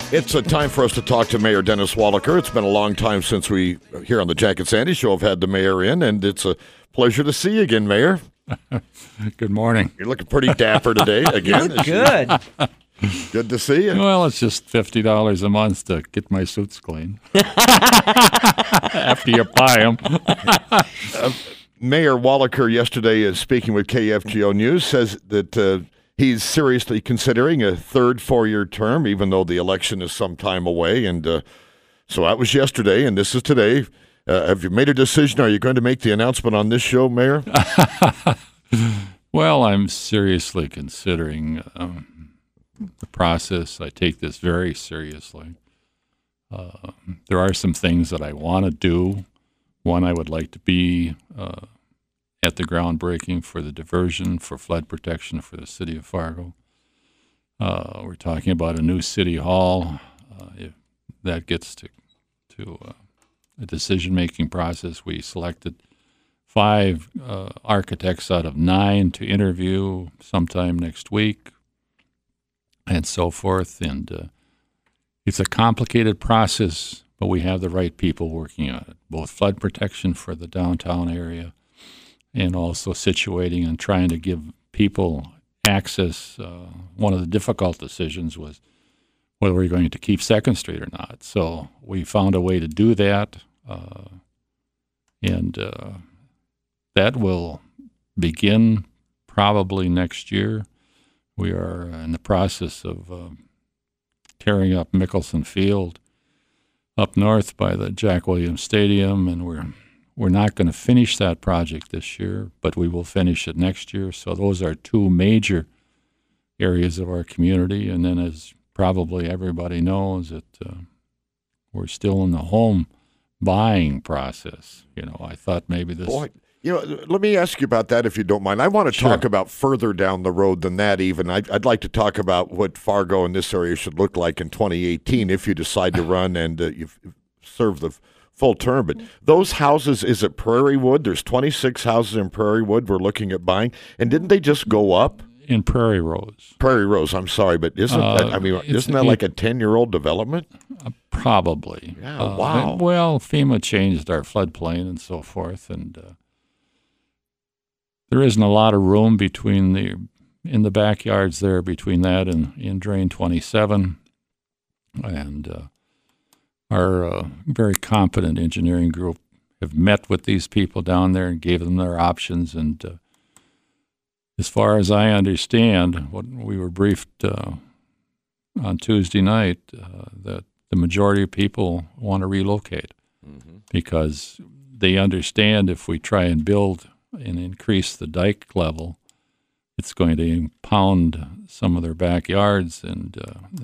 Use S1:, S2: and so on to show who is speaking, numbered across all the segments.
S1: It's a time for us to talk to Mayor Dennis Wallaker. It's been a long time since we, here on the Jack and Sandy Show, have had the mayor in, and it's a pleasure to see you again, Mayor.
S2: Good morning.
S1: You're looking pretty dapper today again.
S3: Good.
S1: Good to see you.
S2: Well, it's just $50 a month to get my suits clean. After you buy them.
S1: Mayor Wallaker yesterday is speaking with KFGO News, says that he's seriously considering a third four-year term, even though the election is some time away. And so that was yesterday, and this is today. Have you made a decision? Are you going to make the announcement on this show, Mayor?
S2: Well, I'm seriously considering the process. I take this very seriously. There are some things that I want to do. One, I would like to be at the groundbreaking for the diversion for flood protection for the city of Fargo. We're talking about a new city hall. If that gets to a decision-making process, we selected 5 architects out of 9 to interview sometime next week, and so forth. And it's a complicated process, but we have the right people working on it, both flood protection for the downtown area and also situating and trying to give people access. One of the difficult decisions was whether we're going to keep 2nd Street or not. So we found a way to do that, and that will begin probably next year. We are in the process of tearing up Mickelson Field up north by the Jack Williams Stadium, and we're not going to finish that project this year, but we will finish it next year. So those are 2 major areas of our community. And then, as probably everybody knows, that we're still in the home buying process. I thought maybe this...
S1: Boy, let me ask you about that if you don't mind. I want to talk about further down the road than that even. I'd like to talk about what Fargo in this area should look like in 2018 if you decide to run and you serve the full term. But those houses, is it Prairie Wood? There's 26 houses in Prairie Wood we're looking at buying. And didn't they just go up?
S2: In Prairie Rose.
S1: Prairie Rose, I'm sorry, but isn't that like a 10-year-old development?
S2: Probably.
S1: Yeah, wow.
S2: Well, FEMA changed our floodplain and so forth, and there isn't a lot of room in the backyards there between that and Drain 27. And our very competent engineering group have met with these people down there and gave them their options. And as far as I understand, what we were briefed on Tuesday night, that the majority of people want to relocate because they understand if we try and build and increase the dike level, it's going to impound some of their backyards, and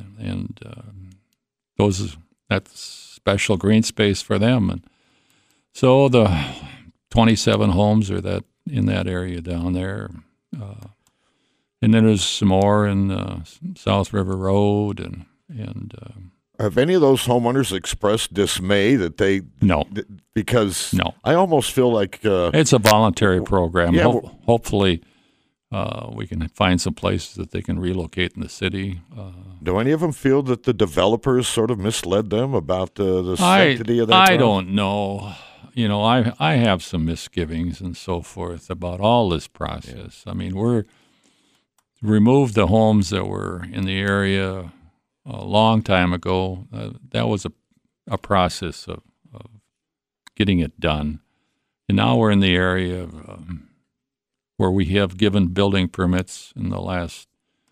S2: that's special green space for them. And so the 27 homes are in that area down there, and then there's some more in South River Road, and
S1: have any of those homeowners expressed dismay that they...
S2: No.
S1: Because
S2: no.
S1: I almost feel like...
S2: it's a voluntary program.
S1: Yeah,
S2: hopefully we can find some places that they can relocate in the city.
S1: Do any of them feel that the developers sort of misled them about the sanctity of that
S2: I
S1: ground?
S2: don't know. I have some misgivings and so forth about all this process. Yeah. I mean, we're removed the homes that were in the area a long time ago. That was a process of getting it done. And now we're in the area of, where we have given building permits in the last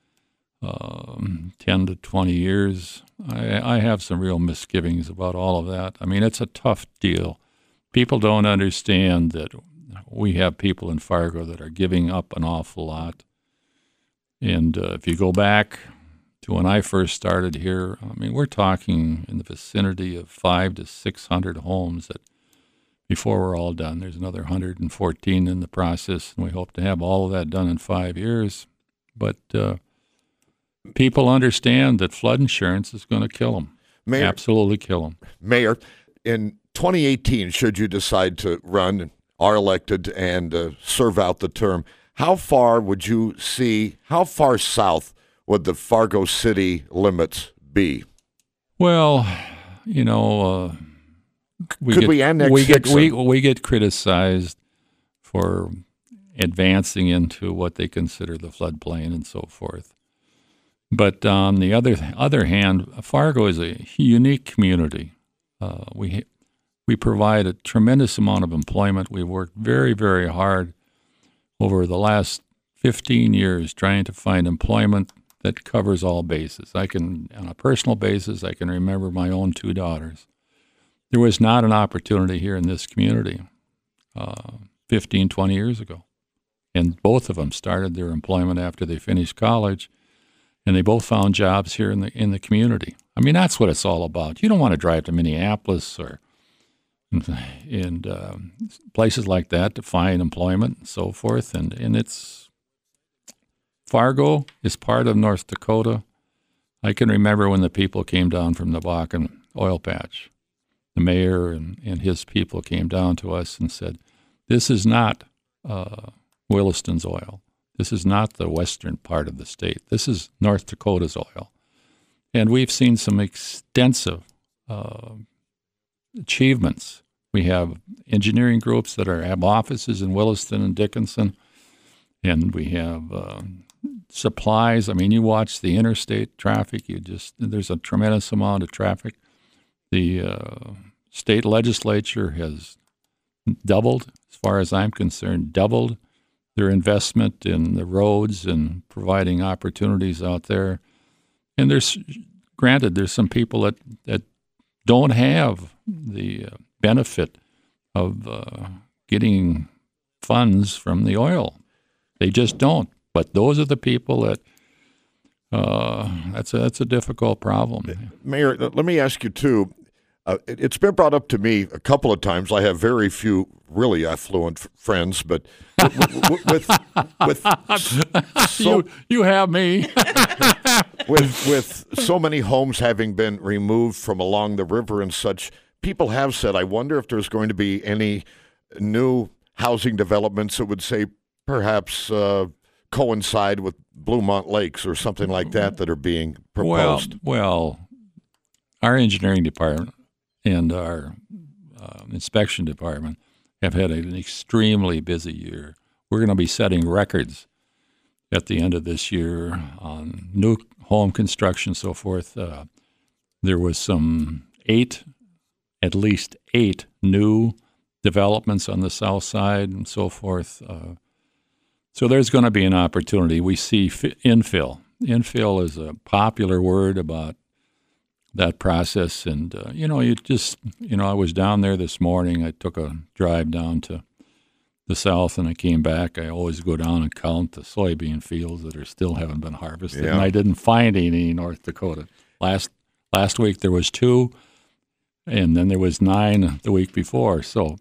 S2: 10 to 20 years. I have some real misgivings about all of that. I mean, it's a tough deal. People don't understand that we have people in Fargo that are giving up an awful lot. And if you go back to when I first started here, I mean, we're talking in the vicinity of 500 to 600 homes that before we're all done. There's another 114 in the process, and we hope to have all of that done in 5 years. But people understand that flood insurance is going to kill them.
S1: Mayor,
S2: absolutely kill them.
S1: Mayor, in 2018, should you decide to run, are elected, and serve out the term, how far south would the Fargo city limits be?
S2: Well, you know,
S1: Could we annex
S2: we get
S1: Hickson?
S2: we get criticized for advancing into what they consider the floodplain and so forth. But on the other hand, Fargo is a unique community. We provide a tremendous amount of employment. We've worked very, very hard over the last 15 years trying to find employment that covers all bases. On a personal basis, I can remember my own 2 daughters. There was not an opportunity here in this community 15, 20 years ago. And both of them started their employment after they finished college, and they both found jobs here in the community. I mean, that's what it's all about. You don't want to drive to Minneapolis or and places like that to find employment and so forth. And Fargo is part of North Dakota. I can remember when the people came down from the Bakken oil patch. The mayor and his people came down to us and said, this is not Williston's oil. This is not the western part of the state. This is North Dakota's oil. And we've seen some extensive achievements. We have engineering groups that have offices in Williston and Dickinson, and we have supplies. I mean, you watch the interstate traffic, there's a tremendous amount of traffic. The state legislature has doubled, as far as I'm concerned, doubled their investment in the roads and providing opportunities out there. And there's some people that don't have the benefit of getting funds from the oil. They just don't. But those are the people that that's a difficult problem.
S1: Mayor, let me ask you too. It's been brought up to me a couple of times. I have very few really affluent friends, but with so,
S2: you have me.
S1: with so many homes having been removed from along the river and such, people have said, I wonder if there's going to be any new housing developments that would say perhaps coincide with Bluemont Lakes or something like that are being proposed.
S2: Well, our engineering department and our inspection department have had an extremely busy year. We're going to be setting records at the end of this year on new home construction, so forth. There was at least eight new developments on the south side and so forth. So there's going to be an opportunity. We see infill. Infill is a popular word about that process. And, I was down there this morning. I took a drive down to the south and I came back. I always go down and count the soybean fields that still haven't been harvested. Yeah. And I didn't find any in North Dakota. Last week there was 2, and then there was 9 the week before. So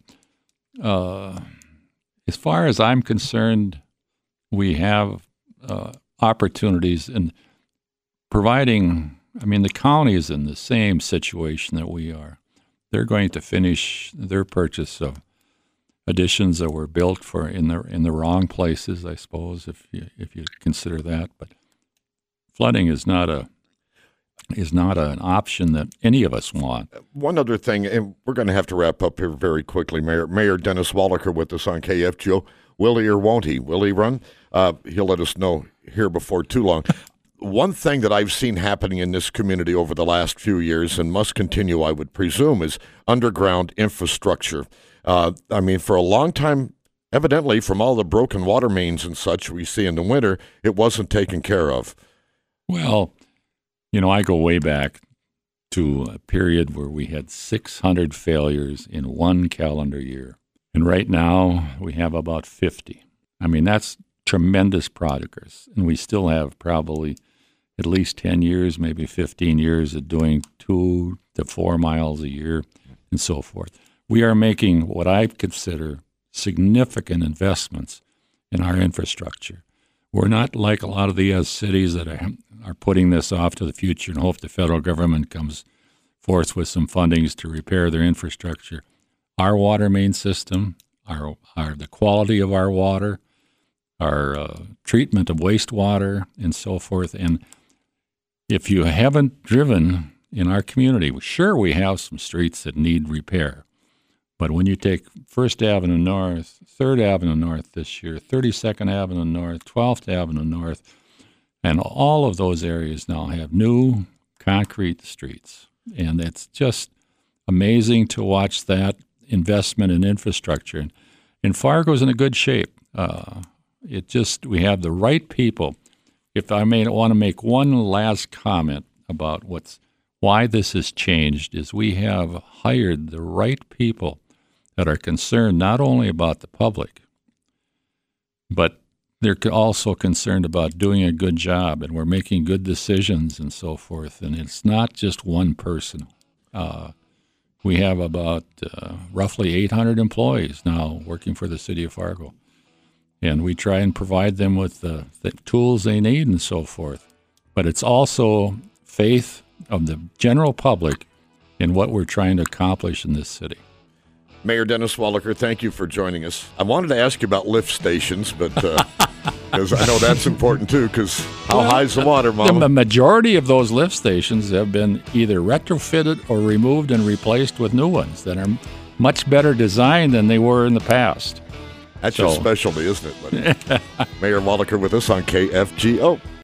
S2: as far as I'm concerned, we have opportunities in providing. I mean, the county is in the same situation that we are. They're going to finish their purchase of additions that were built in the wrong places, I suppose, if you consider that. But flooding is not an option that any of us want.
S1: One other thing, and we're going to have to wrap up here very quickly, Mayor. Mayor Dennis Wallacher with us on KFGO. Will he or won't he? Will he run? He'll let us know here before too long. One thing that I've seen happening in this community over the last few years, and must continue, I would presume, is underground infrastructure. For a long time, evidently, from all the broken water mains and such we see in the winter, it wasn't taken care of.
S2: Well, I go way back to a period where we had 600 failures in one calendar year. And right now, we have about 50. I mean, that's tremendous progress. And we still have probably at least 10 years, maybe 15 years of doing 2 to 4 miles a year and so forth. We are making what I consider significant investments in our infrastructure. We're not like a lot of the cities that are putting this off to the future and hope the federal government comes forth with some fundings to repair their infrastructure. Our water main system, the quality of our water, our treatment of wastewater and so forth. And if you haven't driven in our community, sure, we have some streets that need repair. But when you take 1st Avenue North, 3rd Avenue North this year, 32nd Avenue North, 12th Avenue North, and all of those areas now have new concrete streets. And it's just amazing to watch that investment in infrastructure. And Fargo's in a good shape. We have the right people. If I may want to make one last comment about why this has changed, is we have hired the right people that are concerned not only about the public, but they're also concerned about doing a good job, and we're making good decisions and so forth. And it's not just one person. We have about roughly 800 employees now working for the city of Fargo. And we try and provide them with the tools they need and so forth. But it's also faith of the general public in what we're trying to accomplish in this city.
S1: Mayor Dennis Wallaker, thank you for joining us. I wanted to ask you about lift stations, but because I know that's important too, because how high is the water, Mama?
S2: The majority of those lift stations have been either retrofitted or removed and replaced with new ones that are much better designed than they were in the past.
S1: That's your specialty, isn't it, buddy? Mayor Wallaker with us on KFGO.